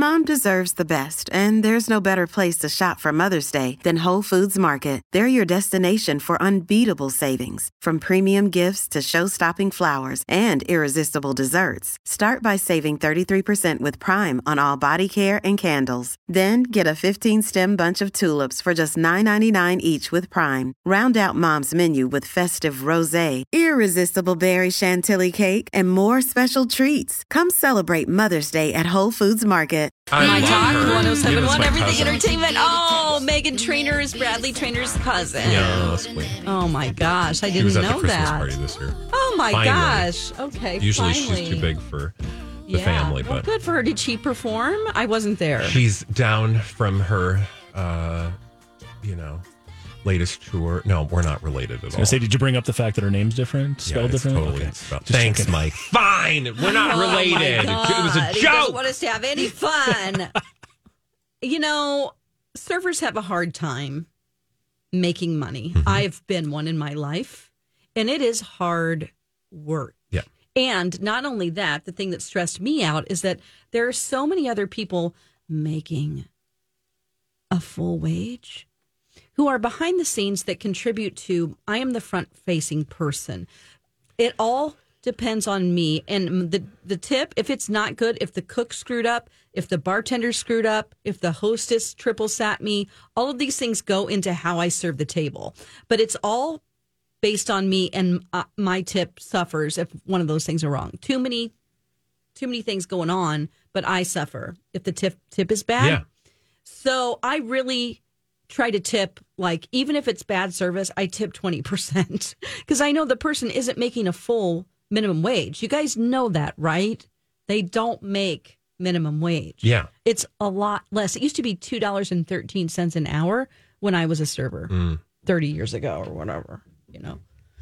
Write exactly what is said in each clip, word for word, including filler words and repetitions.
Mom deserves the best, and there's no better place to shop for Mother's Day than Whole Foods Market. They're your destination for unbeatable savings, from premium gifts to show-stopping flowers and irresistible desserts. Start by saving thirty-three percent with Prime on all body care and candles. Then get a fifteen-stem bunch of tulips for just nine ninety-nine each with Prime. Round out Mom's menu with festive rosé, irresistible berry chantilly cake, and more special treats. Come celebrate Mother's Day at Whole Foods Market. I My love Talk, her. one oh seven point one, Yeah, Everything cousin. Entertainment. Oh, Megan Trainor is Bradley Trainor's cousin. Yeah, sweet. Oh, my gosh. I She didn't was at know the Christmas that. party this year. Oh, my Finally. gosh. Okay, Usually finally. she's too big for the yeah. family, Well, but good for her. Did she perform? I wasn't there. she's down from her, uh, you know, latest tour. No, we're not related at I all. say, did you bring up the fact that her name's different, yeah, spelled it's different? totally Okay. spelled. Just Thanks, checking. Mike. Fine, we're not Oh, my related. God. It was a He joke. doesn't want us to have any fun. You know, surfers have a hard time making money. Mm-hmm. I've been one in my life, and it is hard work. Yeah. And not only that, the thing that stressed me out is that there are so many other people making a full wage who are behind the scenes that contribute to, I am the front facing person. It all depends on me. And the, the tip, if it's not good, if the cook screwed up, if the bartender screwed up, if the hostess triple sat me, all of these things go into how I serve the table. But it's all based on me, and uh, my tip suffers if one of those things are wrong. Too many, too many things going on, but I suffer if the tip tip is bad. Yeah. So I really try to tip, like, even if it's bad service, I tip twenty percent because I know the person isn't making a full minimum wage. You guys know that, right? They don't make minimum wage. Yeah. It's a lot less. It used to be two dollars and thirteen cents an hour when I was a server Mm. thirty years ago or whatever, you know.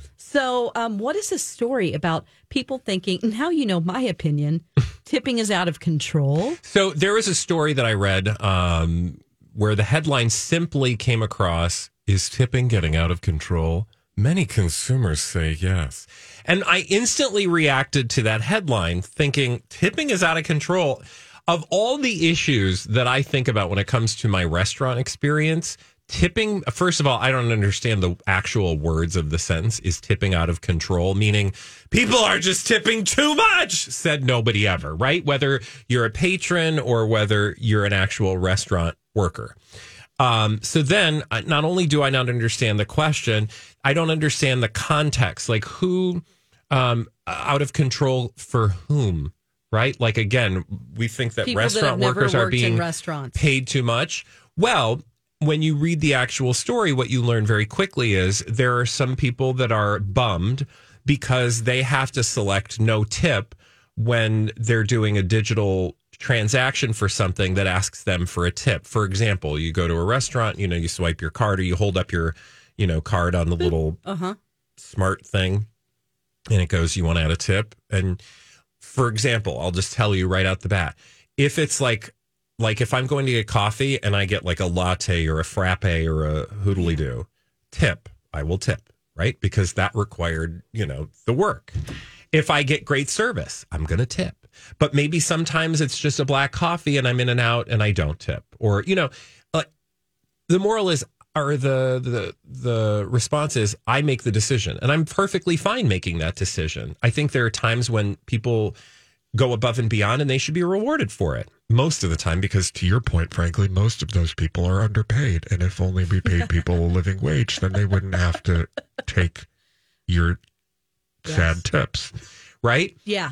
So um, what is this story about people thinking, now you know my opinion, tipping is out of control? So there was a story that I read um, where the headline simply came across, "Is tipping getting out of control? Many consumers say yes." And I instantly reacted to that headline thinking, tipping is out of control. Of all the issues that I think about when it comes to my restaurant experience, tipping, first of all, I don't understand the actual words of the sentence. Is tipping out of control? Meaning people are just tipping too much, said nobody ever, right? Whether you're a patron or whether you're an actual restaurant worker. Um, so then uh, not only do I not understand the question, I don't understand the context, like who, um, out of control for whom, right? Like, again, we think that People that restaurant have never workers are worked in being restaurants. paid too much. Well, when you read the actual story, what you learn very quickly is there are some people that are bummed because they have to select no tip when they're doing a digital transaction for something that asks them for a tip. For example, you go to a restaurant, you know, you swipe your card or you hold up your, you know, card on the little Uh-huh. smart thing and it goes, you want to add a tip? And for example, I'll just tell you right out the bat, if it's like, like if I'm going to get coffee and I get like a latte or a frappe or a hoodly do, tip, I will tip, right? Because that required, you know, the work. If I get great service, I'm going to tip. But maybe sometimes it's just a black coffee and I'm in and out and I don't tip. Or, you know, like the moral is, or the, the, the response is, I make the decision and I'm perfectly fine making that decision. I think there are times when people go above and beyond and they should be rewarded for it. Most of the time, because to your point, frankly, most of those people are underpaid. And if only we paid people a living wage, then they wouldn't have to take your Yes. sad tips. Right? Yeah.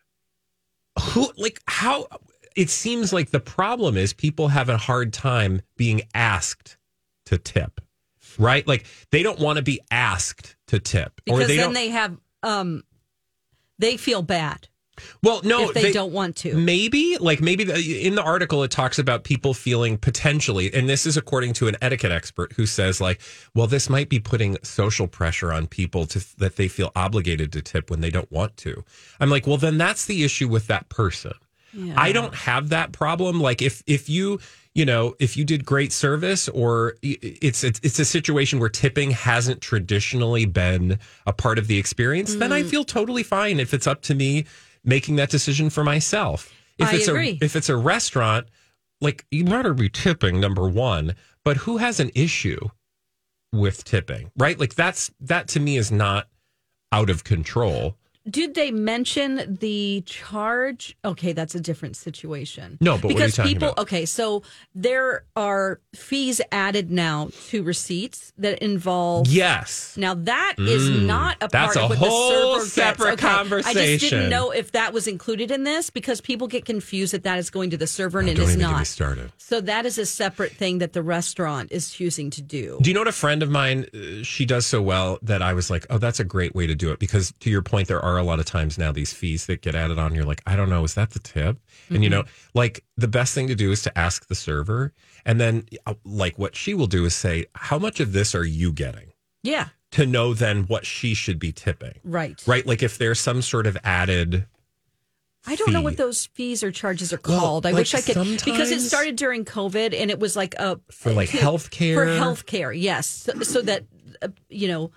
Who, like, how it seems like the problem is people have a hard time being asked to tip, right? Like they don't want to be asked to tip, Because or they then don't. they have, um, they feel bad well, no, if they, don't want to. Maybe, like maybe the, in the article it talks about people feeling potentially, and this is according to an etiquette expert who says, like, well, this might be putting social pressure on people to that they feel obligated to tip when they don't want to. I'm like, well, then that's the issue with that person. Yeah. I don't have that problem. Like if if you you know if you did great service, or it's it's, it's a situation where tipping hasn't traditionally been a part of the experience, mm. then I feel totally fine if it's up to me making that decision for myself. If I it's agree. a if it's a restaurant like, you better be tipping, number one, but who has an issue with tipping, right? Like, that's, that to me is not out of control. Did they mention the charge? Okay, that's a different situation. No, but because what are you talking people, about? okay, so there are fees added now to receipts that involve. Yes. Now that is Mm, not a that's part a of what whole the server separate gets. Okay, I just conversation. didn't know if that was included in this because people get confused that that is going to the server and Oh, it don't is even get me not. started. So that is a separate thing that the restaurant is choosing to do. Do you know what a friend of mine, uh, she does so well that I was like, oh, that's a great way to do it. Because to your point, there are a lot of times now these fees that get added on. You're like, I don't know, is that the tip? Mm-hmm. And, you know, like the best thing to do is to ask the server. And then uh, like what she will do is say, how much of this are you getting? Yeah. To know then what she should be tipping. Right. Right. Like if there's some sort of added I don't know fee. what those fees or charges are Well, called. I like wish I could because it sometimes- started during COVID and it was like a For like healthcare? For healthcare, yes. So, so that uh, you know,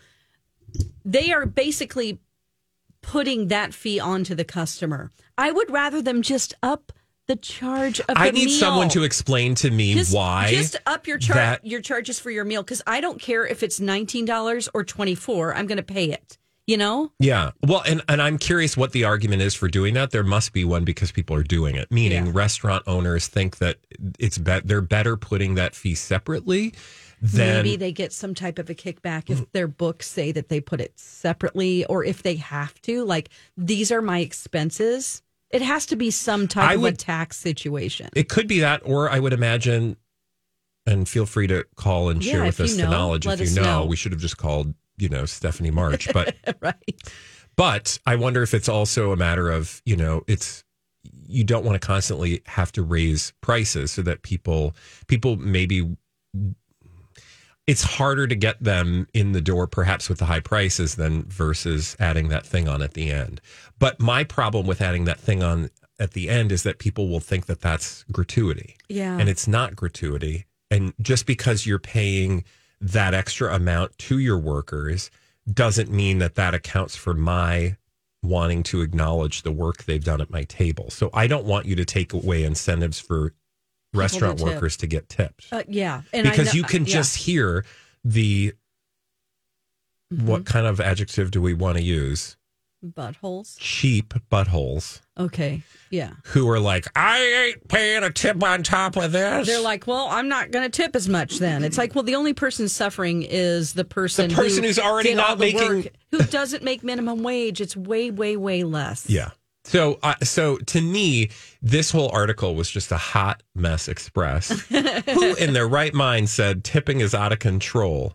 they are basically putting that fee onto the customer. I would rather them just up the charge of the I need meal. someone to explain to me just, why. Just up your char- that- your charges for your meal because I don't care if it's nineteen dollars or twenty-four dollars. I'm going to pay it. You know? Yeah. Well, and, and I'm curious what the argument is for doing that. There must be one because people are doing it, meaning Yeah. restaurant owners think that it's be- they're better putting that fee separately than. Maybe they get some type of a kickback if their books say that they put it separately or if they have to. Like, these are my expenses. It has to be some type I of would- a tax situation. It could be that, or I would imagine, and feel free to call and Yeah, share if with us you the know, knowledge let if you us know. know. We should have just called, you know, Stephanie March. But Right. But I wonder if it's also a matter of, you know, it's you don't want to constantly have to raise prices so that people people maybe it's harder to get them in the door perhaps with the high prices than versus adding that thing on at the end. But my problem with adding that thing on at the end is that people will think that that's gratuity. Yeah. And it's not gratuity. And just because you're paying that extra amount to your workers doesn't mean that that accounts for my wanting to acknowledge the work they've done at my table. So I don't want you to take away incentives for restaurant to tip. workers to get tipped. Uh, yeah. And I Because know- you can yeah. just hear the, Mm-hmm. what kind of adjective do we want to use? Buttholes. Cheap buttholes Okay. Yeah. who are like, I ain't paying a tip on top of this. They're like, well, I'm not going to tip as much then. It's like, well, the only person suffering is the person, The person who who's already did not all the making- work, who doesn't make minimum wage. It's way, way, way less. Yeah. So, uh, so to me, this whole article was just a hot mess express. Who in their right mind said tipping is out of control?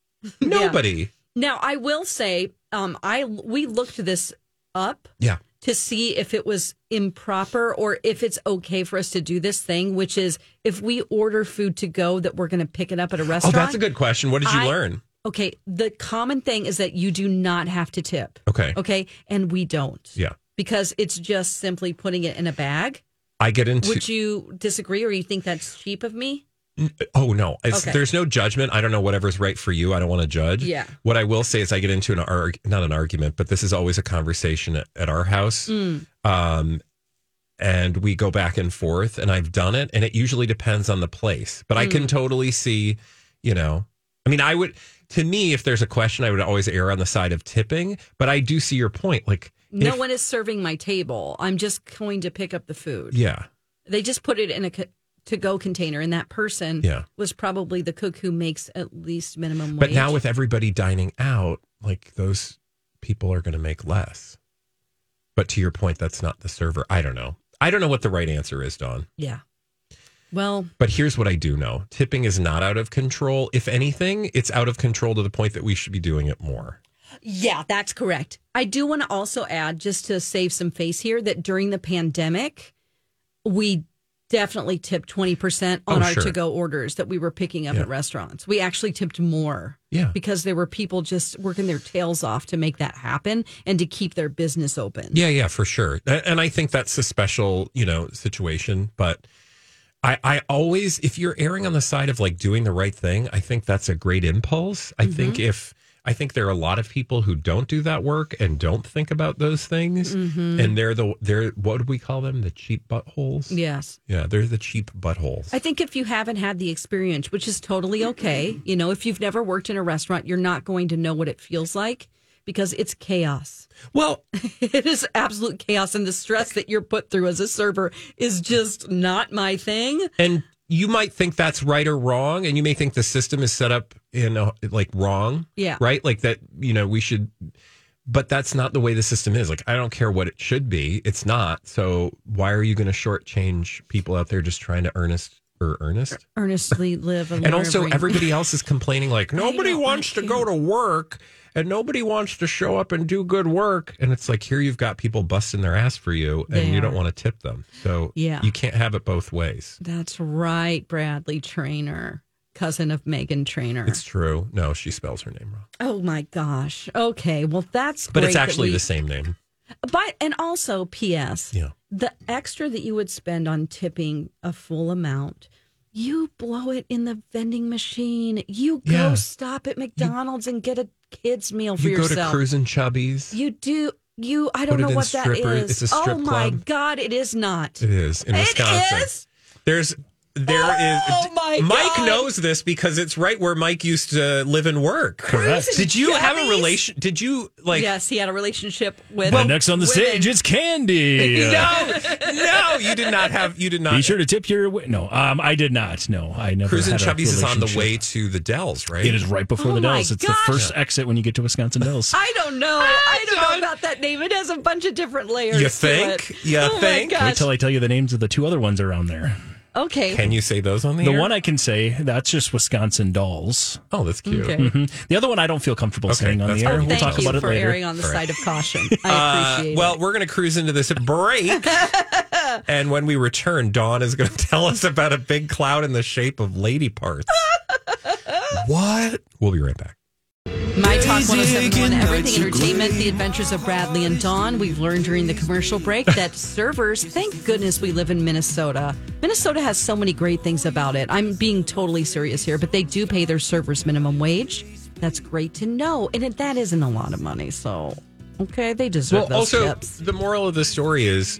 Nobody. Now, I will say, um, I we looked this up Yeah. to see if it was improper or if it's okay for us to do this thing, which is if we order food to go that we're going to pick it up at a Oh, restaurant. that's a good question. What did you I- learn? Okay, the common thing is that you do not have to tip. Okay. Okay, and we don't. Yeah. Because it's just simply putting it in a bag. I get into. Would you disagree or you think that's cheap of me? Oh no, it's, Okay. there's no judgment. I don't know whatever's right for you. I don't want to judge. Yeah. What I will say is I get into an arg- not an argument, but this is always a conversation at, at our house. Mm. Um, and we go back and forth, and I've done it, and it usually depends on the place. But I Mm. can totally see, you know, I mean, I would. To me, if there's a question, I would always err on the side of tipping. But I do see your point. Like, No if- one is serving my table. I'm just going to pick up the food. Yeah. They just put it in a co- to-go container, and that person Yeah. was probably the cook who makes at least minimum But wage. now with everybody dining out, like those people are going to make less. But to your point, that's not the server. I don't know. I don't know what the right answer is, Dawn. Yeah. Well, But here's what I do know. Tipping is not out of control. If anything, it's out of control to the point that we should be doing it more. yeah, that's correct. I do want to also add, just to save some face here, that during the pandemic, we definitely tipped twenty percent on Oh, our sure. to-go orders that we were picking up Yeah. at restaurants. We actually tipped more. Yeah. Because there were people just working their tails off to make that happen and to keep their business open. Yeah, yeah, for sure. A- And I think that's a special, you know, situation. But I, I always, if you're erring on the side of like doing the right thing, I think that's a great impulse. I think if I think there are a lot of people who don't do that work and don't think about those things. Mm-hmm. And they're the, they're, what do we call them? The cheap buttholes? Yes. Yeah, they're the cheap buttholes. I think if you haven't had the experience, which is totally okay, you know, if you've never worked in a restaurant, you're not going to know what it feels like because it's chaos. Well, it is absolute chaos. And the stress that you're put through as a server is just not my thing. And you might think that's right or wrong, and you may think the system is set up in a, like wrong. Yeah. Right? Like that, you know, we should, but that's not the way the system is. Like, I don't care what it should be. It's not. So why are you going to shortchange people out there just trying to earnest or earnest? Earnestly live. And, and also every... everybody else is complaining like, nobody wants to go to work and nobody wants to show up and do good work. And it's like, here you've got people busting their ass for you and They you are. don't want to tip them. So Yeah. you can't have it both ways. That's right, Bradley Traynor, cousin of Megan Trainor. It's true. No, she spells her name wrong. Oh my gosh. Okay, well that's But great it's that actually we- the same name. But and also P S Yeah. the extra that you would spend on tipping a full amount, you blow it in the vending machine. You go Yeah. stop at McDonald's and get a kid's meal for You go yourself. to Cruisin' Chubbies. You do. You. I don't Put it know in what that stripper- is. it's a strip oh my club. God! It is not. It is in It Wisconsin. is? There's there is. Oh, my Mike God. knows this because it's right where Mike used to live and work. Correct. Did you have a Chubbies? relation? Did you like? Yes, he had a relationship with. And next on the women. stage, it's Candy. No, no, you did not have. You did not. Be sure to tip your. wi- No, um, I did not. No, I never. Cruisin' had a Chubbies is on the relationship. way to the Dells, right? It is right before Oh the my Dells. It's gosh. the first exit when you get to Wisconsin Dells. I don't know. I don't know John. about that name. It has a bunch of different layers. You to think? it. You oh think? My Wait gosh. till I tell you the names of the two other ones around there. Okay. Can you say those on the, The air? one I can say, that's just Wisconsin Dolls. Oh, that's cute. Okay. Mhm. The other one I don't feel comfortable Okay, saying on that's the air. fine. We'll Thank talk you about it for later. erring on the All right. side of caution. I Uh, appreciate well, it. we're going to cruise into this break. And when we return, Dawn is going to tell us about a big cloud in the shape of lady parts. What? We'll be right back. My Talk one oh seven point one, Everything Entertainment, The Adventures of Bradley and Dawn. We've learned during the commercial break that servers, thank goodness we live in Minnesota. Minnesota has so many great things about it. I'm being totally serious here, but they do pay their servers minimum wage. That's great to know. And it, that isn't a lot of money. So, okay, they deserve Well, those also, tips. the moral of the story is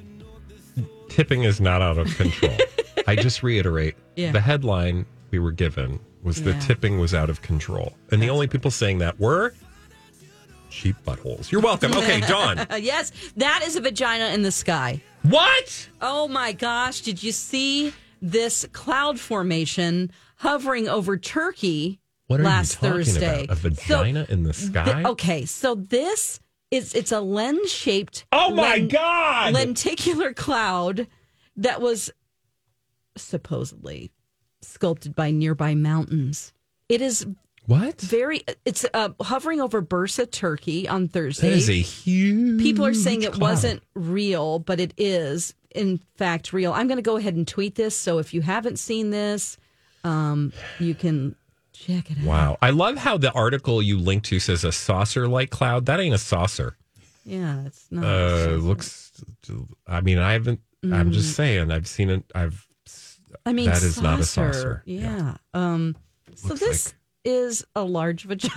tipping is not out of control. I just reiterate Yeah. the headline we were given was Yeah. that tipping was out of control. And the only people saying that were cheap buttholes. You're welcome. Okay, Dawn. Uh, yes, that is a vagina in the sky. What? Oh my gosh, did you see this cloud formation hovering over Turkey What are last you talking Thursday? about? A vagina in the sky? Th- okay, so this is it's a lens-shaped Oh my len- God! lenticular cloud that was supposedly sculpted by nearby mountains. It is What? very it's uh, hovering over Bursa, Turkey on Thursday. That is a huge People are saying it cloud. wasn't real, but it is, in fact, real. I'm going to go ahead and tweet this. So if you haven't seen this, um, you can check it out. Wow. I love how the article you linked to says a saucer-like cloud. That ain't a saucer. Yeah, it's not. Uh, looks, I mean, I haven't, I'm just saying, I've seen it. I've, I mean, that is saucer. not a saucer. Yeah. Um, so Looks this like- is a large vagina.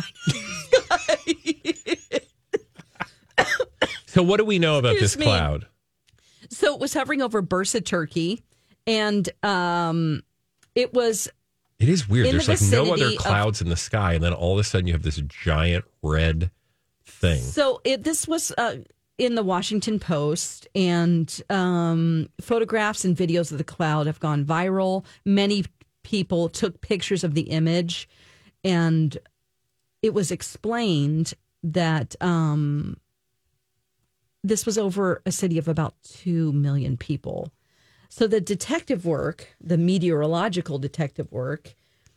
So what do we know about Excuse this me. cloud? So it was hovering over Bursa, Turkey, and um, it was It is weird. In the There's like no other vicinity of- clouds in the sky, and then all of a sudden you have this giant red thing. So it, this was uh, in the Washington Post, and um, photographs and videos of the cloud have gone viral. Many people took pictures of the image, and it was explained that um, this was over a city of about two million people. So the detective work, the meteorological detective work,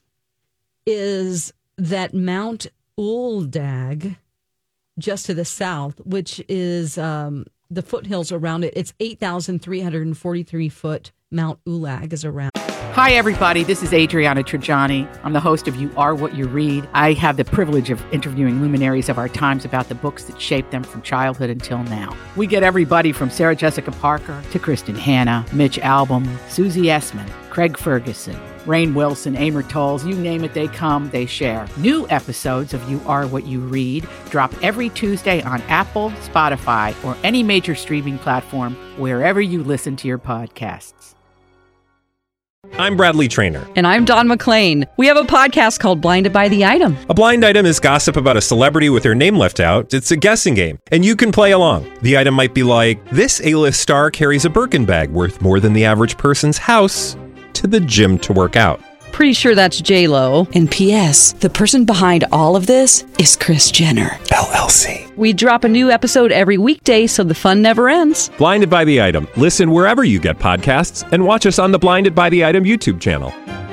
is that Mount Uldag, just to the south, which is um, the foothills around it. It's eight thousand three hundred forty-three foot. Mount Ulag is around. Hi, everybody. This is Adriana Trajani. I'm the host of You Are What You Read. I have the privilege of interviewing luminaries of our times about the books that shaped them from childhood until now. We get everybody from Sarah Jessica Parker to Kristen Hanna, Mitch Albom, Susie Essman, Craig Ferguson, Rainn Wilson, Amor Tolls, you name it, they come, they share. New episodes of You Are What You Read drop every Tuesday on Apple, Spotify, or any major streaming platform wherever you listen to your podcasts. I'm Bradley Trainer. And I'm Don McClain. We have a podcast called Blinded by the Item. A blind item is gossip about a celebrity with their name left out. It's a guessing game, and you can play along. The item might be like, this A-list star carries a Birkin bag worth more than the average person's house to the gym to work out. Pretty sure that's J-Lo. And P S the person behind all of this is Kris Jenner, L L C. We drop a new episode every weekday so the fun never ends. Blinded by the Item. Listen wherever you get podcasts and watch us on the Blinded by the Item YouTube channel.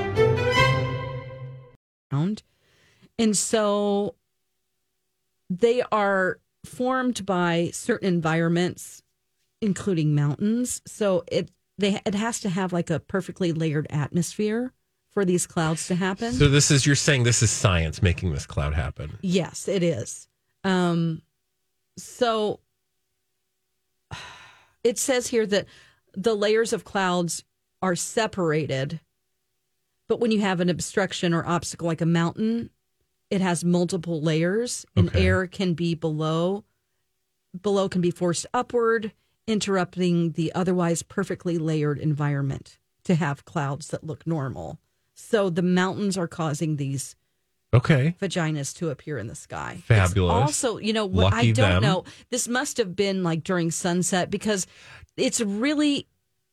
And so they are formed by certain environments, including mountains. So it they it has to have like a perfectly layered atmosphere for these clouds to happen. So this is, you're saying this is science making this cloud happen. Yes, it is. Um, so it says here that the layers of clouds are separated, but when you have an obstruction or obstacle like a mountain, it has multiple layers, and Okay. air can be below. Below can be forced upward, interrupting the otherwise perfectly layered environment to have clouds that look normal. So the mountains are causing these Okay. vaginas to appear in the sky. Fabulous. It's also, you know, what I Lucky don't them. know. This must have been like during sunset because it's really,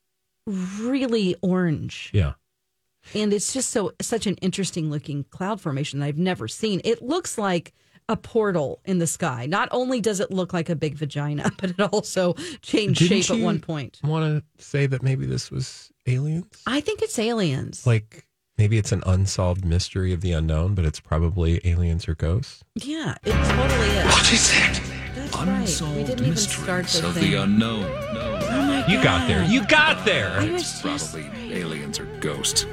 really orange. Yeah. And it's just so such an interesting looking cloud formation that I've never seen. It looks like a portal in the sky. Not only does it look like a big vagina, but it also changed Didn't shape at you one point. Want to say that maybe this was aliens? I think it's aliens. Like maybe it's an unsolved mystery of the unknown, but it's probably aliens or ghosts. Yeah, it totally is. What is it? That's Unsolved right. We didn't even start mysteries the of thing. the unknown. No. Oh my You got God. there. You got there. I was It's just- probably aliens or ghosts.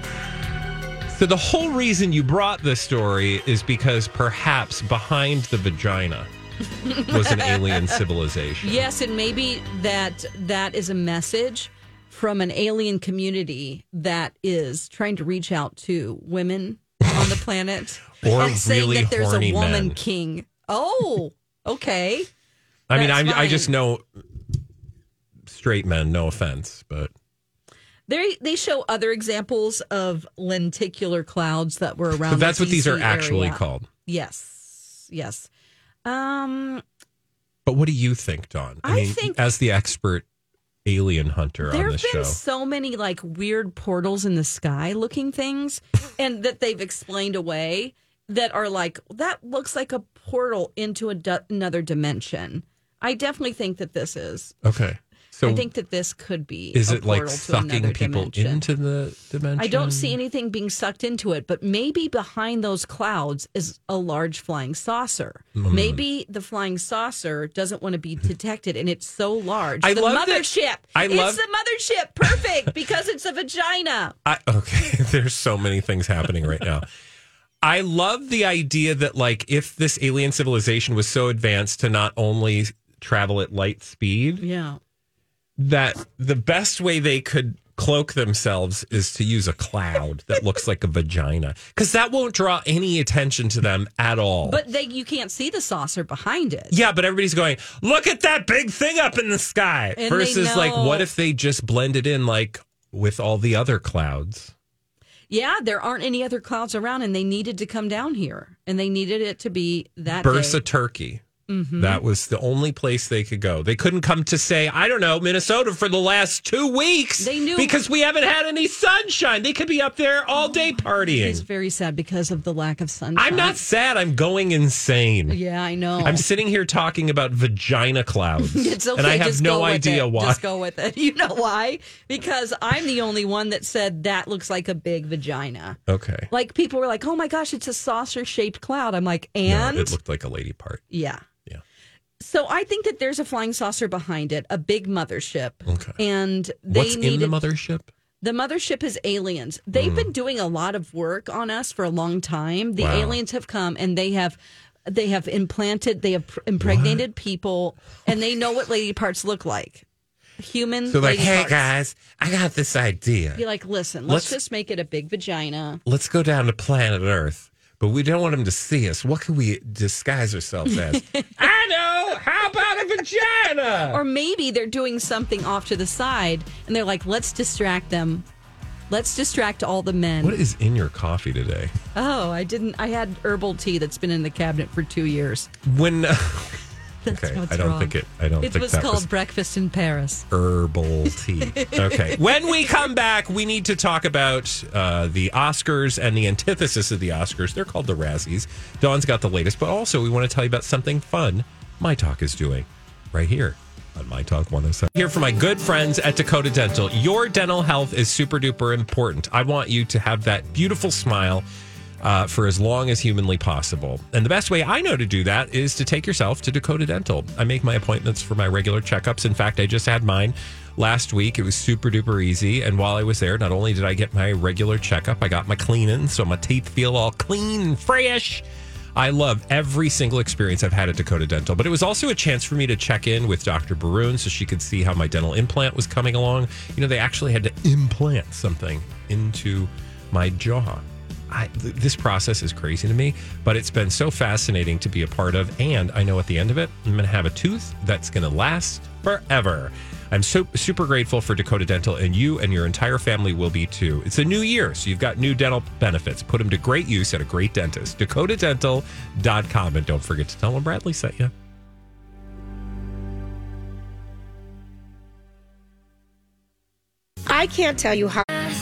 So the whole reason you brought this story is because perhaps behind the vagina was an alien civilization. Yes, and maybe that that is a message from an alien community that is trying to reach out to women on the planet Or and saying really that there's a horny woman men. king. Oh, okay. I mean, I, That's I just fine. know straight men, no offense, but They they show other examples of lenticular clouds that were around. but that's the what these are D C actually area. called. Yes, yes. Um, But what do you think, Dawn? I, I mean, think- as the expert alien hunter there on have this been show. so many like weird portals in the sky looking things, and that they've explained away that are like that looks like a portal into a du- another dimension. I definitely think that this is. Okay. So I think that this could be. is a it like portal to another sucking people dimension. into the dimension? I don't see anything being sucked into it, but maybe behind those clouds is a large flying saucer. Mm. Maybe the flying saucer doesn't want to be detected, and it's so large. I the love that- mothership. I it's love- the mothership. Perfect, because it's a vagina. I, okay, there's so many things happening right now. I love the idea that, like, if this alien civilization was so advanced to not only travel at light speed, Yeah. that the best way they could cloak themselves is to use a cloud that looks like a vagina, because that won't draw any attention to them at all. But they, you can't see the saucer behind it. yeah, but everybody's going, look at that big thing up in the sky. And they Versus, like, know- what if they just blended in, like, with all the other clouds? Yeah, there aren't any other clouds around, and they needed to come down here, and they needed it to be that Bursa, day. Turkey. Mm-hmm. That was the only place they could go. They couldn't come to, say, I don't know, Minnesota for the last two weeks. They knew- because we haven't had any sunshine. They could be up there all day partying. It's very sad because of the lack of sunshine. I'm not sad. I'm going insane. Yeah, I know. I'm sitting here talking about vagina clouds. It's okay. And I have just no go with idea it. why. Just go with it. You know why? Because I'm the only one that said that looks like a big vagina. Okay. Like people were like, "Oh my gosh, it's a saucer-shaped cloud." I'm like, No, "And it looked like a lady part. yeah, Yeah. So I think that there's a flying saucer behind it, a big mothership, Okay. and they What's needed in the mothership? The mothership is aliens. They've Mm. been doing a lot of work on us for a long time. The Wow. aliens have come and they have they have implanted, they have pr- impregnated people, and they know what lady parts look like. human. So like, lady hey parts. guys, I got this idea. Be like, listen, let's, Let's- just make it a big vagina. Let's go down to planet Earth, but we don't want them to see us. What can we disguise ourselves as? I know. How about a vagina? Or maybe they're doing something off to the side, and they're like, let's distract them. Let's distract all the men. What is in your coffee today? Oh, I didn't. I had herbal tea that's been in the cabinet for two years. When uh, That's okay, what's I don't wrong. think it. I don't It think was that called was Breakfast in Paris. herbal tea. Okay. When we come back, we need to talk about uh, the Oscars and the antithesis of the Oscars. They're called the Razzies. Dawn's got the latest, but also we want to tell you about something fun My Talk is doing right here on My Talk one oh seven. Here for my good friends at Dakota Dental. Your dental health is super duper important. I want you to have that beautiful smile Uh, for as long as humanly possible. And the best way I know to do that is to take yourself to Dakota Dental. I make my appointments for my regular checkups. In fact, I just had mine last week. It was super duper easy. And while I was there, not only did I get my regular checkup, I got my cleaning, so my teeth feel all clean and fresh. I love every single experience I've had at Dakota Dental, but it was also a chance for me to check in with Doctor Baroon so she could see how my dental implant was coming along. You know, they actually had to implant something into my jaw. I, th- this process is crazy to me, but it's been so fascinating to be a part of. And I know at the end of it, I'm going to have a tooth that's going to last forever. I'm so super grateful for Dakota Dental, and you and your entire family will be too. It's a new year, so you've got new dental benefits. Put them to great use at a great dentist. dakota dental dot com. And don't forget to tell them Bradley sent you. I can't tell you how.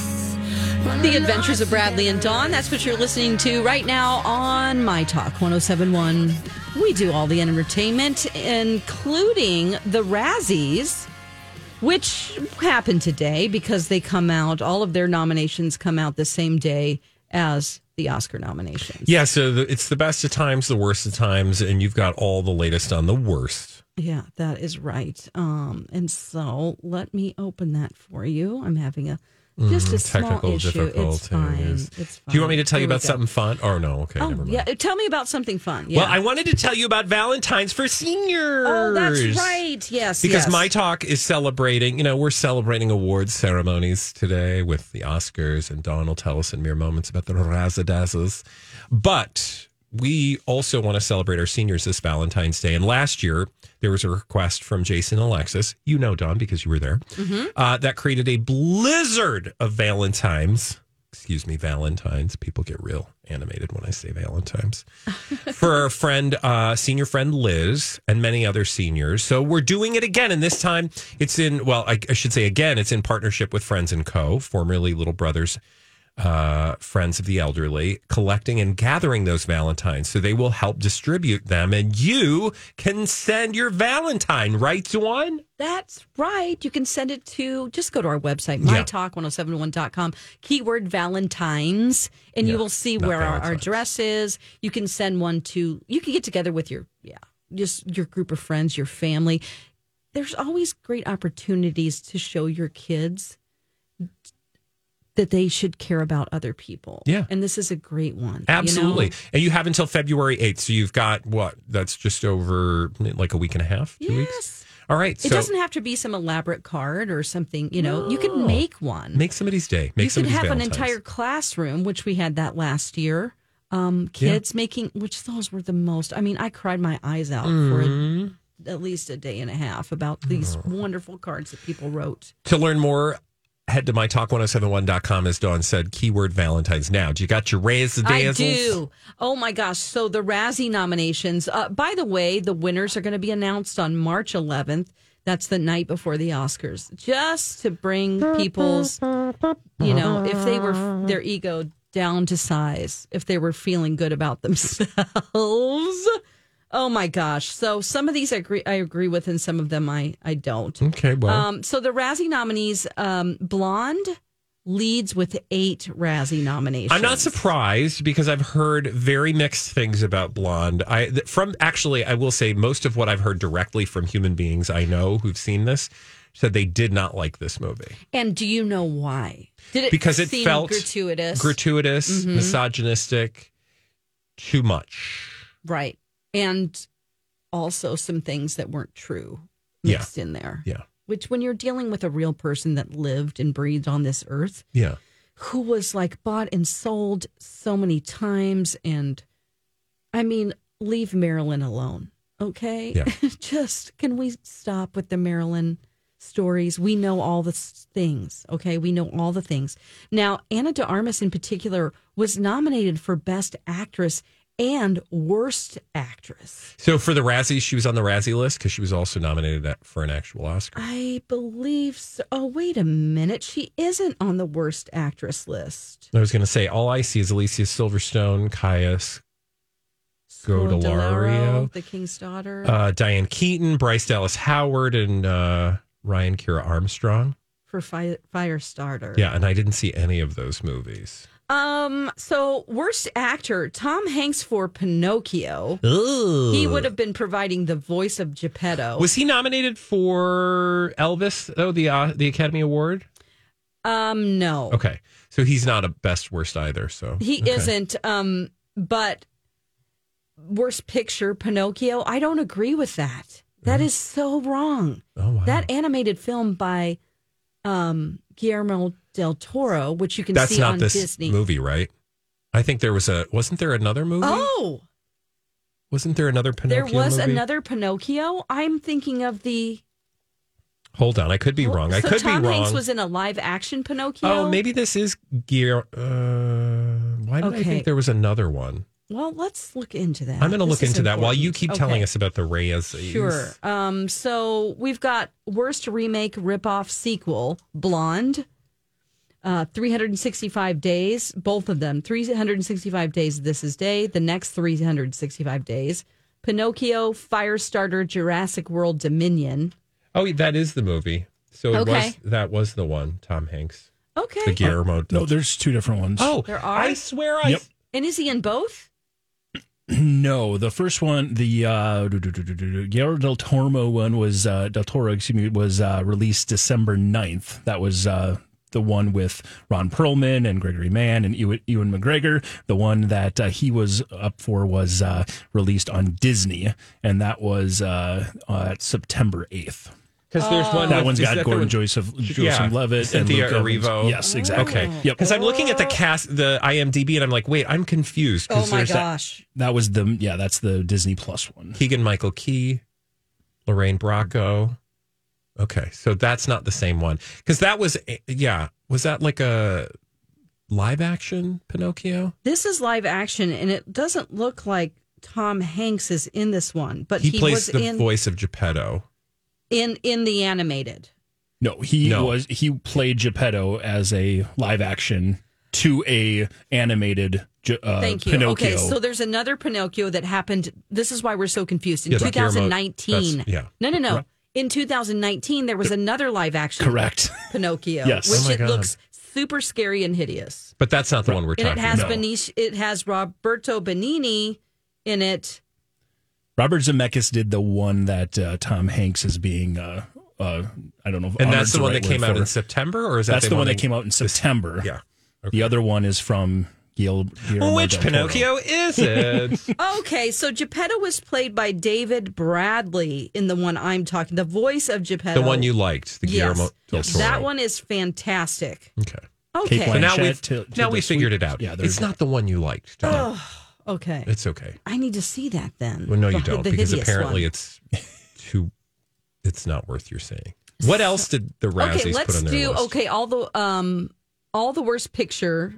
The Adventures of Bradley and Dawn. That's what you're listening to right now on My Talk one oh seven one. We do all the entertainment, including the Razzies, which happened today because they come out, all of their nominations come out the same day as the Oscar nominations. Yeah, so the, it's the best of times, the worst of times, and you've got all the latest on the worst. Yeah, that is right. Um, and so let me open that for you. I'm having a Just a small Technical issue. It's difficulties. fine. It's fine. Do you want me to tell you Here we about go. something fun? Or no? Okay, Oh, never mind. yeah. Tell me about something fun. Yeah. Well, I wanted to tell you about Valentine's for seniors. Oh, that's right. Yes, Because yes. My Talk is celebrating, you know, we're celebrating awards ceremonies today with the Oscars, and Dawn will tell us in mere moments about the Razzadazzles. But we also want to celebrate our seniors this Valentine's Day. And last year, there was a request from Jason and Alexis, you know, Dawn, because you were there, Mm-hmm. uh, that created a blizzard of Valentines. Excuse me, Valentines. People get real animated when I say Valentines. For our friend, uh, senior friend Liz, and many other seniors. So we're doing it again. And this time it's in, well, I, I should say again, it's in partnership with Friends and Co., formerly Little Brothers, uh, Friends of the Elderly, collecting and gathering those Valentines. So they will help distribute them. And you can send your Valentine, right, Dawn? That's right. You can send it to, just go to our website, Yeah. my talk one oh seven one dot com, keyword Valentines, and Yeah, you will see not where our, our Valentines. address is. You can send one to, you can get together with your, yeah, just your group of friends, your family. There's always great opportunities to show your kids that they should care about other people. Yeah. And this is a great one. you know? Absolutely. And you have until February eighth. So you've got what? That's just over like a week and a half, two weeks? Yes. All right. It so doesn't have to be some elaborate card or something, you know, you No. can make one. make somebody's day. Make you could somebody's have an Valentine's. entire classroom, which we had that last year. Um, kids making, which those were the most. I mean, I cried my eyes out for Mm-hmm. a, at least a day and a half about these wonderful cards that people wrote. To learn more, head to my talk one oh seven one dot com, as Dawn said, keyword Valentine's. Now, do you got your raise the I dazzles? do. Oh my gosh! So the Razzie nominations. Uh, by the way, the winners are going to be announced on March eleventh. That's the night before the Oscars, just to bring people's, you know, if they were their ego down to size, if they were feeling good about themselves. Oh my gosh! So some of these I agree, I agree with, and some of them I I don't. Okay, well. Um, so the Razzie nominees, um, Blonde leads with eight Razzie nominations. I'm not surprised because I've heard very mixed things about Blonde. I th- from actually, I will say most of what I've heard directly from human beings I know who've seen this said they did not like this movie And do you know why? Did it because it seem felt gratuitous? gratuitous, Mhm. misogynistic, too much. Right. And also some things that weren't true Yeah. mixed in there. Yeah. which when you're dealing with a real person that lived and breathed on this earth, Yeah. who was like bought and sold so many times. And I mean, leave Marilyn alone. Okay. Yeah. Just can we stop with the Marilyn stories? We know all the s- things. Okay. We know all the things. Now, Anna de Armas in particular was nominated for Best Actress and Worst Actress. So for the Razzies, she was on the Razzie list because she was also nominated at- for an actual Oscar. I believe so. Oh, wait a minute. She isn't on the Worst Actress list. I was going to say, all I see is Alicia Silverstone, Caius Scodelario, The King's Daughter. uh, Diane Keaton, Bryce Dallas Howard, and uh, Ryan Kira Armstrong. for Fire, Firestarter. Yeah, and I didn't see any of those movies. Um. So, worst actor, Tom Hanks for Pinocchio. Ooh. He would have been providing the voice of Geppetto. Was he nominated for Elvis, though, the uh, the Academy Award? Um. No. Okay. So he's not a best worst either. So He okay. isn't. Um. But worst picture, Pinocchio. I don't agree with that. That is so wrong. Oh, wow. That animated film by um, Guillermo del Toro, which you can That's see not on this Disney. movie, right? I think there was a. Wasn't there another movie? Oh, Wasn't there another Pinocchio there was movie? another Pinocchio. I'm thinking of the. Hold on, I could be wrong. I so could Tom be wrong. Hanks was in a live action Pinocchio. Oh, maybe this is Gear. Uh, why did I Okay. think there was another one? Well, let's look into that. I'm going to This look is into that while you important. keep Okay. telling us about the Razzies. Sure. Um, so we've got worst remake ripoff sequel, Blonde. Uh, three hundred sixty-five days, both of them. three hundred sixty-five days, This Is Day. The next three hundred sixty-five days. Pinocchio, Firestarter, Jurassic World Dominion. Oh, that is the movie. So it Okay. was that was the one. Tom Hanks, Okay. the Guillermo. del- No, there's two different ones. oh, There are? I swear I. Yep. And is he in both? No, the first one, the uh, do- do- do- do- do- do- Guillermo del Toro one was uh, del Toro, excuse me, was uh, released December ninth. That was uh, the one with Ron Perlman and Gregory Mann and Ewan, Ewan McGregor. The one that uh, he was up for was uh, released on Disney, and that was uh, uh, September eighth. Because there's one That with- one's is got that the Gordon one- Joseph, Yeah, Joseph Levitt, Cynthia and Luke Evans. Erivo. Yes, exactly. Okay. Yep. Because I'm looking at the cast, the I M D B, and I'm like, wait, I'm confused. 'cause Oh my there's that gosh. That was the yeah, that's the Disney Plus one. Keegan Michael Key, Lorraine Bracco. Okay, so that's not the same one. Because that was, yeah, was that like a live action Pinocchio? This is live action, and it doesn't look like Tom Hanks is in this one, but He, he, plays was the in, voice of Geppetto. in in the animated. No, he No. was he played Geppetto as a live action to a animated Ge- uh, Thank you. Pinocchio. Okay, so there's another Pinocchio that happened. This is why we're so confused. In Yeah, but Guillermo- twenty nineteen. that's- yeah. No, no, no. In two thousand nineteen, there was another live action Correct. Pinocchio, Yes. which Oh my it God. looks super scary and hideous. But that's not the one we're And it talking has about. No. Benicio, it has Roberto Benigni in it. Robert Zemeckis did the one that uh, Tom Hanks is being. Uh, uh, I don't know. if And honored's that's the one right that came word out for. in September, or is that That's the one that came out in September. Yeah. The other one is from Guil- Guillermo Which del Toro. Pinocchio is it? Okay, so Geppetto was played by David Bradley in the one I'm talking. The voice of Geppetto. the one you liked, the Yes. Guillermo del Toro. That one is fantastic. Okay. Okay. Kate So now Blanchett we've to- to now the we figured sweet- it out. Yeah, there's- it's not the one you liked. John. Okay. It's okay. I need to see that then. Well, no, you The- don't, the because hideous apparently one. it's too. It's not worth your saying. What else did the Razzies Okay, let's put on their do list? okay. All the um, all the worst picture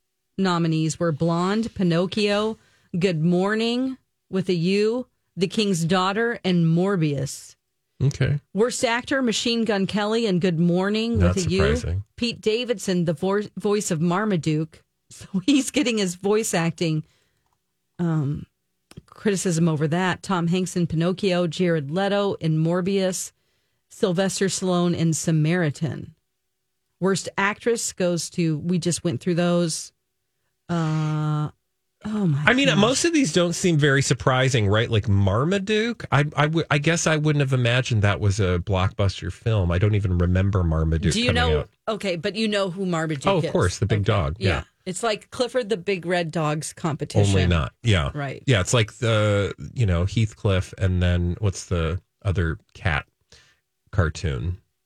nominees were Blonde, Pinocchio, Good Morning with a U, The King's Daughter, and Morbius. Okay. Worst actor, Machine Gun Kelly and Good Morning Not with a U. surprising. Pete Davidson, the vo- voice of Marmaduke. So he's getting his voice acting um, criticism over that. Tom Hanks in Pinocchio, Jared Leto in Morbius, Sylvester Stallone in Samaritan. Worst actress goes to, we just went through those. Uh, oh my I mean, gosh. most of these don't seem very surprising, right? Like Marmaduke. I, I, w- I guess I wouldn't have imagined that was a blockbuster film. I don't even remember Marmaduke Do you coming know? out. Okay, but you know who Marmaduke Oh, is. of course, the big Okay. dog. Yeah. It's like Clifford the Big Red Dog's competition. Only not. Yeah. Right. Yeah. It's like the, you know, Heathcliff and then what's the other cat cartoon?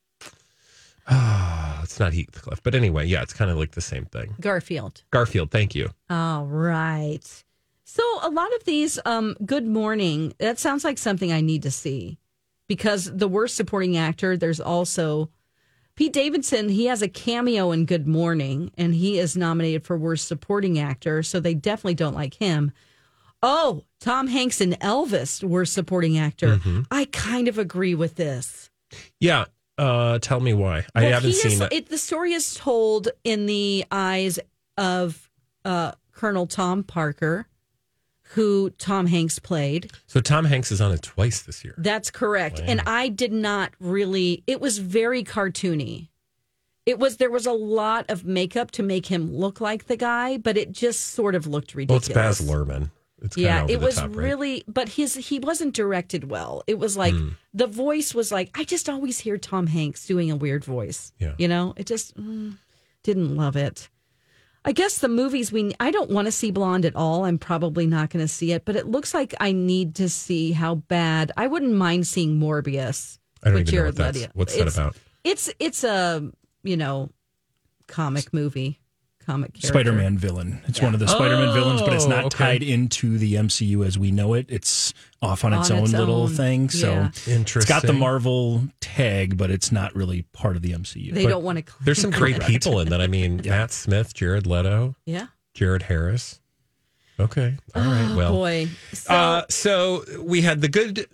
Oh, it's not Heathcliff. But anyway, yeah, it's kind of like the same thing. Garfield. Garfield, thank you. All right. So a lot of these, um, Good Morning, that sounds like something I need to see. Because the worst supporting actor, there's also Pete Davidson. He has a cameo in Good Morning, and he is nominated for worst supporting actor. So they definitely don't like him. Oh, Tom Hanks in Elvis, worst supporting actor. Mm-hmm. I kind of agree with this. Yeah. Uh, tell me why. I Well, haven't he seen is, it. it. The story is told in the eyes of uh, Colonel Tom Parker, who Tom Hanks played. So Tom Hanks is on it twice this year. That's correct. Wow. And I did not really, it was very cartoony. It was, there was a lot of makeup to make him look like the guy, but it just sort of looked Well, ridiculous. it's Baz Luhrmann. It's kind Yeah, of over it the was top, right? really, but his, he wasn't directed well. It was like, Mm. the voice was like, I just always hear Tom Hanks doing a weird voice. Yeah. You know, it just mm, didn't love it. I guess the movies we, I don't want to see Blonde at all. I'm probably not going to see it, but it looks like I need to see how bad. I wouldn't mind seeing Morbius. I don't with even know Jared what that's. Leto. What's it's, that about? It's it's a you know comic movie, comic character. Spider-Man villain. It's Yeah. one of the Spider-Man villains, but it's Oh, not okay. tied into the M C U as we know it. It's off on its On own its little own. thing. So Yeah. it's Interesting. got the Marvel tag, but it's not really part of the M C U. They But don't want to. There's some great people in that. I mean, Matt Smith, Jared Leto, Yeah. Jared Harris. Okay. All right. Oh, Well, boy. So, Uh, so we had the good,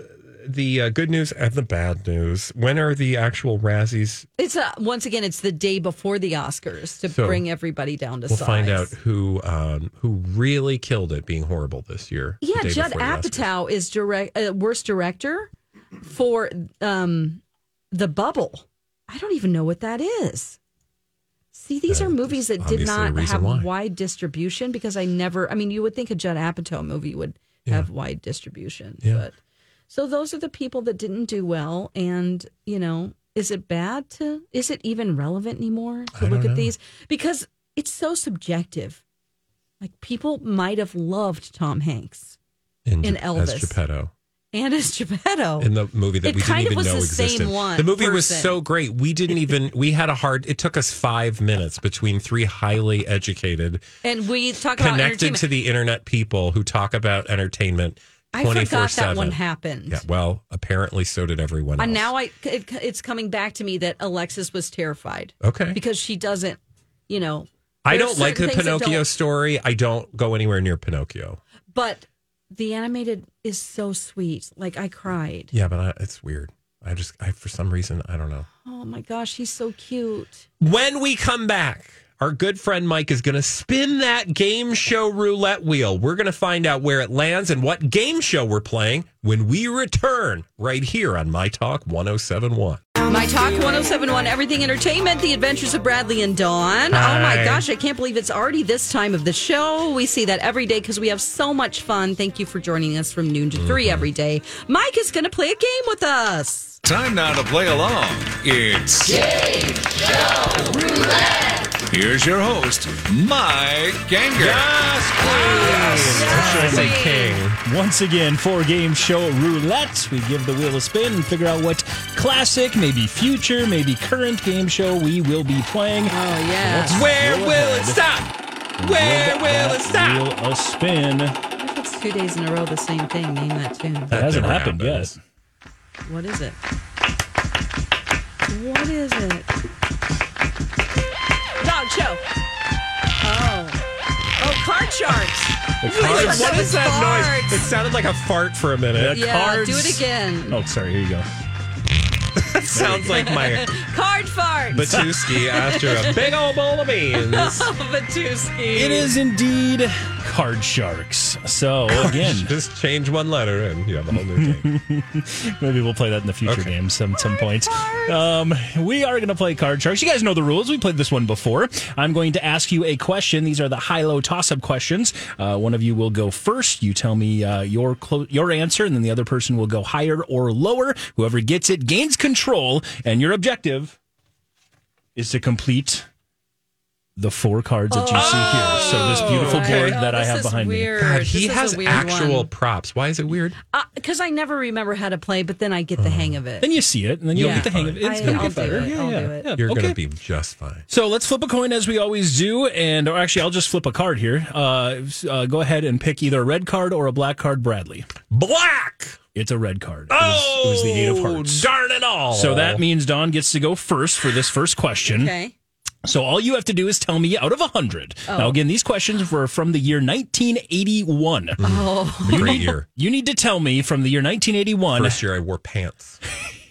the uh, good news and the bad news. When are the actual Razzies? it's a, once again, it's the day before the Oscars to So, bring everybody down to We'll size. find out who um, who really killed it, being horrible this year. the Yeah, day Judd before the Oscars. Apatow is direct uh, worst director for um, The Bubble. I don't even know what that is. See, these Uh, are movies that did obviously a not reason have why. wide distribution because I never. I mean, you would think a Judd Apatow movie would have wide distribution, Yeah. but so those are the people that didn't do well. And you know, is it bad to? Is it even relevant anymore to I look don't at know. these? Because it's so subjective. Like people might have loved Tom Hanks in, in as Elvis. Geppetto. and as Geppetto. In the movie that It we kind didn't of even was know the same existed. one the movie was person. so great. We didn't even, we had a hard, it took us five minutes between three highly educated, And we talk about connected entertainment. to the internet people who talk about entertainment I twenty-four forgot seven. that one happened. Yeah, well, apparently so did everyone else. And now I, it, it's coming back to me that Alexis was terrified. Okay. Because she doesn't, you know. I there are don't like the certain things that Pinocchio don't- story. I don't go anywhere near Pinocchio. But the animated is so sweet. Like, I cried. Yeah, but I, it's weird. I just, I for some reason, I don't know. Oh, my gosh, he's so cute. When we come back, our good friend Mike is going to spin that game show roulette wheel. We're going to find out where it lands and what game show we're playing when we return right here on My Talk one oh seven one. My Talk one oh seven one, Everything Entertainment, The Adventures of Bradley and Dawn. Hi. Oh my gosh, I can't believe it's already this time of the show. We see that every day because we have so much fun. Thank you for joining us from noon to three Mm-hmm. every day. Mike is going to play a game with us. Time now to play along. It's Game Show Roulette. Here's your host, Mike Ganger. Yes, please. Or should I say king? Once again, for game show roulette, we give the wheel a spin and figure out what classic, maybe future, maybe current game show we will be playing. Oh, yeah. Where Go will ahead. it stop? Where Give will that it stop? Wheel a spin. What if it's two days in a row the same thing? Name that tune. That hasn't never happened happens. yet. What is it? What is it? Dog show. Oh. Oh, Card Sharks. The Wait, cards. That What was is that farts. noise? It sounded like a fart for a minute. The Yeah, cards. do it again. Oh, sorry. Here you go. It sounds like my Card farts. Batuski after a big old bowl of beans. Batuski. It is indeed Card Sharks. So, again, Just change one letter and you have a whole new game. maybe we'll play that in the future Okay. games some some point. Um, we are going to play Card Sharks. You guys know the rules. We played this one before. I'm going to ask you a question. These are the high-low toss-up questions. Uh, one of you will go first. You tell me uh, your clo- your answer, and then the other person will go higher or lower. Whoever gets it gains control, and your objective is to complete the four cards that you oh, see here. So this beautiful okay. board that oh, I have behind weird. me. God, this he has actual one. props. Why is it weird? Because uh, I never remember how to play, but then I get the hang of it. Then you see it, and then you'll yeah. get the hang of it. It's going to get better. It. Yeah, I'll yeah. do it. Yeah. You're okay. going to be just fine. So let's flip a coin as we always do. And or actually, I'll just flip a card here. Uh, uh, go ahead and pick either a red card or a black card, Bradley. Black! It's a red card. Oh, it was, it was the eight of hearts. Darn it all. So that means Dawn gets to go first for this first question. Okay. So all you have to do is tell me out of one hundred. Oh. Now, again, these questions were from the year nineteen eighty-one. Oh. You Great need, year. You need to tell me from the year nineteen eighty-one. First year I wore pants.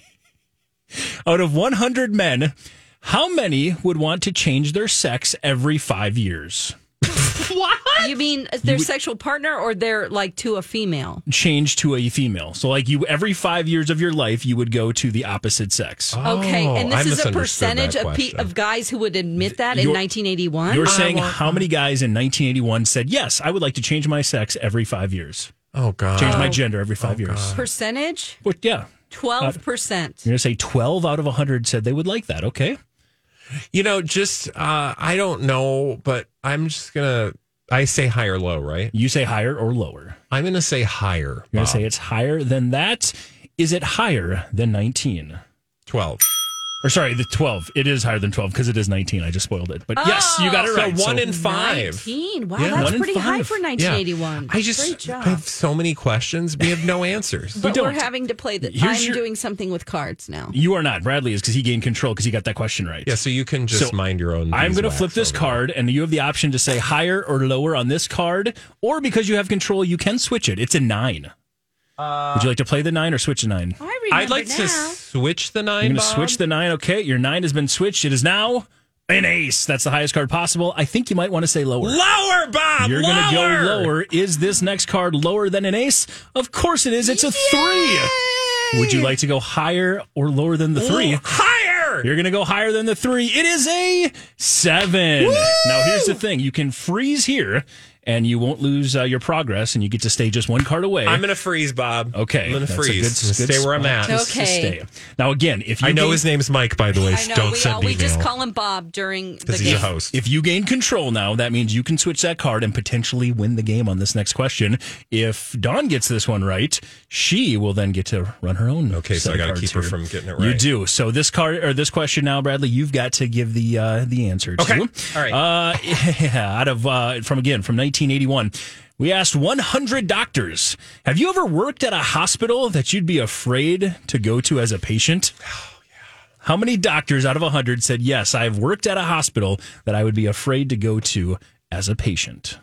Out of one hundred men, how many would want to change their sex every five years? What? You mean their you would, sexual partner or they're like to a female? Change to a female. So like you, every five years of your life, you would go to the opposite sex. Oh, okay. And this I is a percentage of, pe- of guys who would admit that you're, in nineteen eighty-one? You're saying how many guys in nineteen eighty-one said, yes, I would like to change my sex every five years. Oh, God. Change oh. my gender every five oh, years. God. Percentage? Well, yeah. twelve percent. You're going to say twelve out of one hundred said they would like that. Okay. You know, just, uh, I don't know, but I'm just going to, I say high or low, right? You say higher or lower? I'm going to say higher. You're going to say it's higher than that. Is it higher than nineteen? twelve. Or sorry, the twelve. It is higher than twelve because it is nineteen. I just spoiled it. But oh, yes, you got it right. So one so, in five. nineteen. Wow, yeah. that's one pretty five. high for nineteen eighty-one. Yeah. I just Great job. I have so many questions. We have no answers. But we we're don't. having to play the. Here's I'm your, doing something with cards now. You are not. Bradley is because he gained control because he got that question right. Yeah, so you can just so mind your own. I'm going to flip this card, and you have the option to say higher or lower on this card, or because you have control, you can switch it. It's a nine. Uh, Would you like to play the nine or switch a nine? I remember I'd like now. to switch the nine. You're going to Bob? switch the nine. Okay, your nine has been switched. It is now an ace. That's the highest card possible. I think you might want to say lower. Lower, Bob. You're going to go lower. Is this next card lower than an ace? Of course it is. It's a three. Yay! Would you like to go higher or lower than the three? Ooh, higher. You're going to go higher than the three. It is a seven. Woo! Now, here's the thing. You can freeze here, and you won't lose uh, your progress, and you get to stay just one card away. I'm going to freeze, Bob. Okay. I'm going to That's freeze. A good, I'm good stay where I'm spot at. to- to Okay. stay. Now, again, if you I know gain- his name's Mike, by the way. I So know. don't we send all, me we just email. call him Bob during the Because game. he's a host. If you gain control now, that means you can switch that card and potentially win the game on this next question. If Dawn gets this one right, she will then get to run her own. Okay, so set I of got to cards keep her here. from getting it right. You do. So this card or this question now, Bradley, you've got to give the uh, the answer to. Okay. All right. Uh, yeah, out of uh, from again from nineteen eighty-one. We asked one hundred doctors, have you ever worked at a hospital that you'd be afraid to go to as a patient? Oh, yeah. How many doctors out of one hundred said, yes, I've worked at a hospital that I would be afraid to go to as a patient?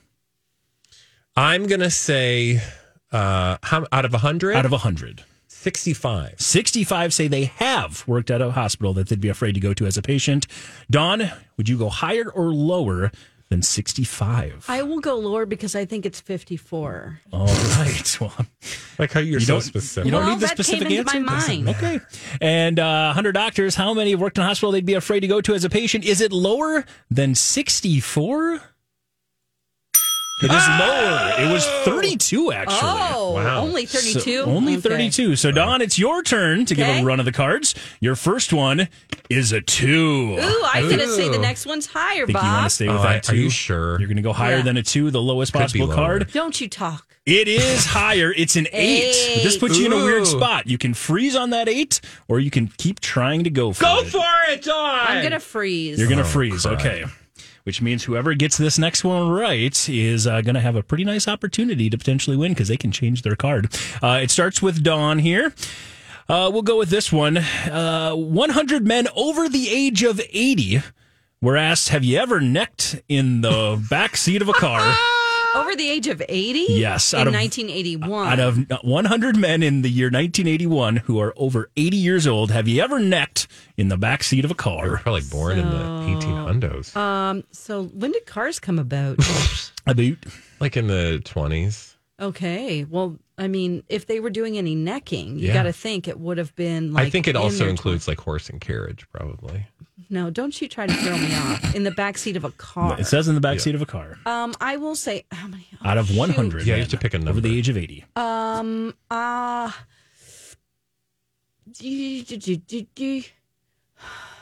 I'm going to say uh, how, out of one hundred? Out of one hundred. sixty-five. sixty-five say they have worked at a hospital that they'd be afraid to go to as a patient. Dawn, would you go higher or lower than sixty-five? I will go lower because I think it's fifty-four. All right. Well, Like how you're you so don't, specific. You don't Well, need the that specific came into answer? my mind. Okay. And uh, one hundred doctors, how many have worked in a hospital they'd be afraid to go to as a patient? Is it lower than sixty-four? It is lower. It was thirty-two, actually. Oh, Wow. only thirty-two? So, only Okay. thirty-two. So, Dawn, it's your turn to give Okay. a run of the cards. Your first one is a two. Ooh, I'm going to say the Ooh. next one's higher, I think Bob. you want to stay with Oh, that I- two. are you sure? You're going to go higher Yeah. than a two, the lowest Could be possible lower. card. Don't you talk. It is higher. It's an eight. This puts you in a weird Ooh. spot. You can freeze on that eight, or you can keep trying to go for Go it. for it, Dawn! I'm going to freeze. You're going to Oh, freeze. crap. Okay. Which means whoever gets this next one right is uh, going to have a pretty nice opportunity to potentially win because they can change their card. Uh, it starts with Dawn here. Uh, we'll go with this one. Uh, one hundred men over the age of eighty were asked, have you ever necked in the back seat of a car? Over the age of eighty? Yes. In Out of, nineteen eighty-one. out of one hundred men in the year nineteen eighty-one who are over eighty years old, have you ever necked in the back seat of a You were car? probably born in the eighteen hundreds. Um, so when did cars come about? About. Like in the twenties. Okay. Well, I mean, if they were doing any necking, you Yeah. got to think it would have been like. I think it in also their includes like horse and carriage, probably. No, don't you try to throw me off in the back seat of a car. It says in the back Yeah. seat of a car. Um, I will say how many oh, Out of shoot. one hundred. Yeah, you have to pick a Over number. the age of eighty. Um, uh,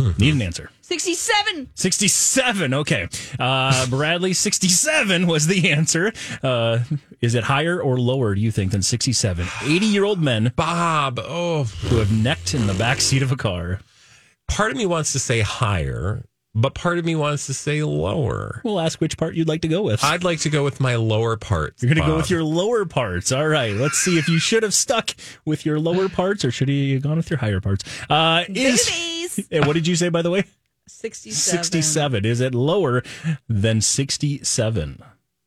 Need an answer. sixty-seven. sixty-seven. Okay. Uh, Bradley, sixty-seven was the answer. Uh, is it higher or lower, do you think, than sixty-seven? eighty-year-old men Bob, oh. who have necked in the back seat of a car. Part of me wants to say higher, but part of me wants to say lower. We'll ask which part you'd like to go with. I'd like to go with my lower parts. You're going to go Bob. with your lower parts. All right. Let's see if you should have stuck with your lower parts or should you have gone with your higher parts. Uh, is, Babies. and what did you say, by the way? sixty-seven. sixty-seven. Is it lower than sixty-seven?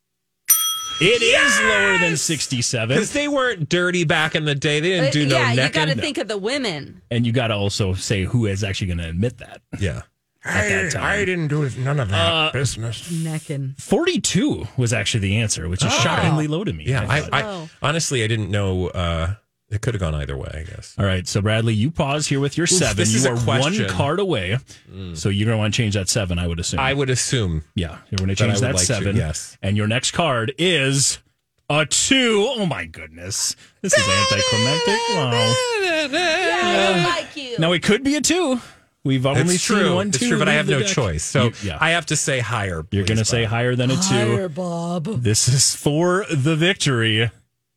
It yes! is lower than sixty-seven. Because they weren't dirty back in the day. They didn't do uh, no yeah, necking. you got to think of the women. And you got to also say who is actually going to admit that. Yeah. At that time. I didn't do none of that Uh, business. Necking. forty-two was actually the answer, which is Oh. shockingly low to me. Yeah, I, thought. I, Oh. honestly, I didn't know. Uh, it could have gone either way, I guess. All right, so Bradley, you pause here with your seven. this is You a are question. one card away, so you're going to want to change that seven, I would assume. I would assume. yeah, you're going to That I change would that like to, seven. yes. And your next card is a two. Oh my goodness, this is anticlimactic. Wow. Yeah, I like you. Now it could be a two. We've only It's seen true. one It's two. true, but I leave have the no deck. choice. So You- yeah. I have to say higher. You're going to please, say Bob. higher than a two. Higher, Bob. This is for the victory.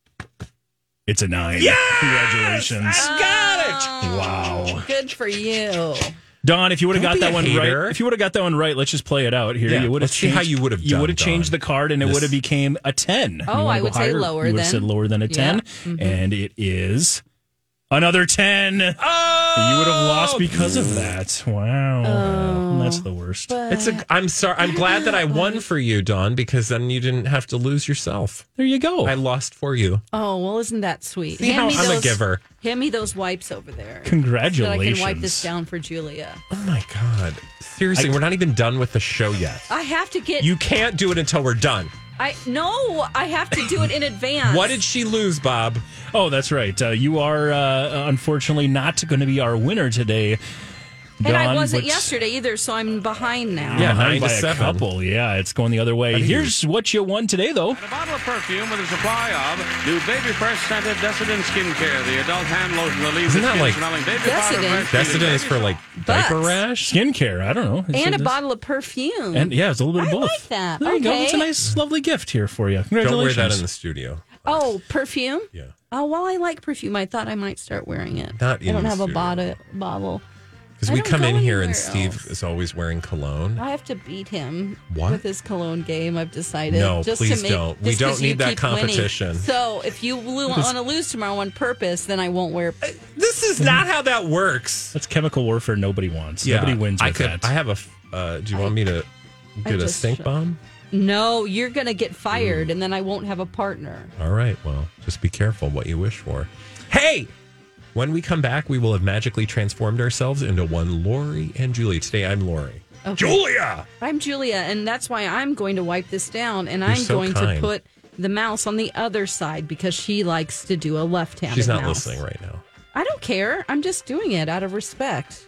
It's a nine. Yes! Congratulations. I got it. Wow. Good for you. Don, if you would have Don't got be that a one hater. right, if you would have got that one right, let's just play it out here. Yeah, you would have let's see changed, how you would have You done, would have changed Don. the card, and it This- would have became a ten. Oh, You wanna I go would say higher? lower You would have then. said lower than a ten, Yeah. Mhm. and it is another ten. Oh, You would have lost because of that. Wow, Oh. that's the worst. It's a. I'm sorry. I'm glad that I won for you, Dawn, because then you didn't have to lose yourself. There you go. I lost for you. Oh, well, isn't that sweet? See how me I'm a those, giver. Hand me those wipes over there. Congratulations. So that I can wipe this down for Julia. Oh my god! Seriously, I- we're not even done with the show yet. I have to get. You can't do it until we're done. I no. I have to do it in advance. What did she lose, Bob? Oh, that's right. Uh, you are uh, unfortunately not going to be our winner today. And I Dawn, wasn't but- yesterday either, so I'm behind now. Yeah, behind nine by to a seven. couple. Yeah, it's going the other way. think Here's what you won today, though. And a bottle of perfume with a supply of new Baby Fresh scented Desitin skincare, the adult hand lotion that leaves Isn't the that skin like- smelling baby Desitin? powder fresh. Desitin is for like diaper Butts. rash. Skincare. I don't know. It's And a this- bottle of perfume. And yeah, it's a little bit of I both. like that. There you go. Okay. It's a nice, lovely gift here for you. Don't wear Congratulations. that in the studio. oh, perfume? Yeah. Oh, well, I like perfume. I thought I might start wearing it. Not in I don't the have a studio. bottle. bottle. Because I we don't come go in here and anywhere Steve else. is always wearing cologne. I have to beat him What? with his cologne game. I've decided. No, just please to make, don't. We just don't 'cause you need that keep winning. competition. So if you want to lose tomorrow on purpose, then I won't wear. This is not how that works. That's chemical warfare nobody wants. Nobody wins I with could. that. I have a. f- Uh, do you want me to I get a just- stink bomb? No, you're gonna get fired, and then I won't have a partner. All right. Well, just be careful what you wish for. Hey, when we come back, we will have magically transformed ourselves into one Lori and Julie. Today, I'm Lori. Okay. Julia. I'm Julia, and that's why I'm going to wipe this down, and You're I'm so going kind. to put the mouse on the other side because she likes to do a left-handed She's not mouse. listening right now. I don't care. I'm just doing it out of respect.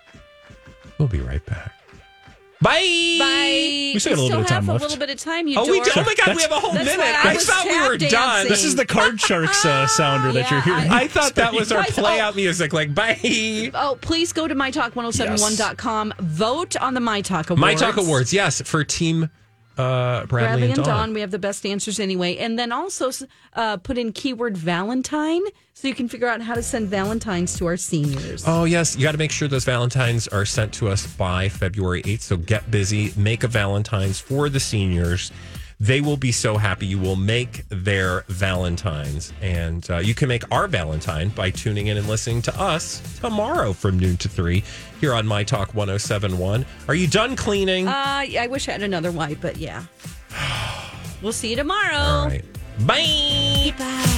We'll be right back. Bye. Bye. We still got a little bit of time have left. a little bit of time. You Oh, we dork. do. Oh my God, we have a whole That's minute. why I I, was thought we tap were done. dancing. This is the Card Sharks uh, sounder that you're Yeah, hearing. I thought that was our Guys, play oh. out music. Like, bye. Oh, please go to my talk ten seventy-one dot com. Vote on the My Talk Awards. My Talk Awards, yes, for Team uh, Bradley, Bradley and and Dawn. Dawn. We have the best answers anyway. And then also uh, put in keyword Valentine so you can figure out how to send Valentines to our seniors. Oh, yes. You got to make sure those Valentines are sent to us by February eighth. So get busy. Make a Valentines for the seniors. They will be so happy. You will make their Valentines. And uh, you can make our Valentine by tuning in and listening to us tomorrow from noon to three here on My Talk ten seventy-one. Are you done cleaning? Uh, I wish I had another wipe, but yeah. We'll see you tomorrow. All right. Bye. Bye.